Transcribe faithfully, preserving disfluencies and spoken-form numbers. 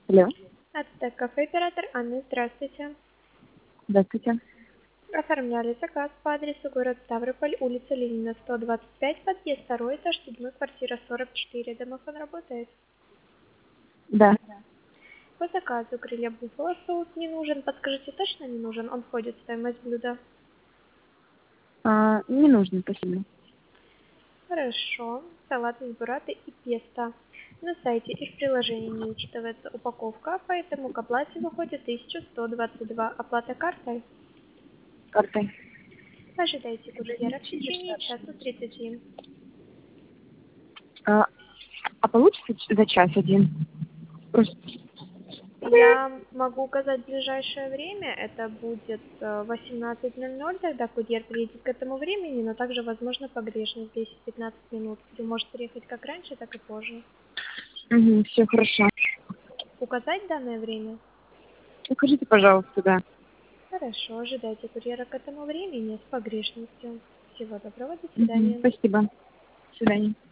Алло, Это кафе-оператор Анна, здравствуйте. здравствуйте. Оформляли заказ по адресу город Ставрополь, улица Ленина, сто двадцать пять, подъезд второй этаж, седьмой, квартира сорок четыре. Домофон работает. Да, По заказу крылья буфало соус не нужен. Подскажите, точно не нужен? Он входит в стоимость блюда. а, не нужно, спасибо. Хорошо. Салат из бурраты и песто. На сайте и в приложении не учитывается упаковка, поэтому к оплате выходит тысяча сто двадцать два. Оплата картой. Картой. Ожидайте курьера в течение часа тридцати. А, а получится ч- за час один? Просто. Я могу указать ближайшее время, это будет э, восемнадцать ноль ноль, тогда курьер приедет к этому времени, но также возможно погрешность десять-пятнадцать минут. Курьер может приехать как раньше, так и позже. Угу, все хорошо. Указать данное время? Укажите, пожалуйста, да. Хорошо, ожидайте курьера к этому времени с погрешностью. Всего доброго, до Угу, свидания. спасибо. До свидания.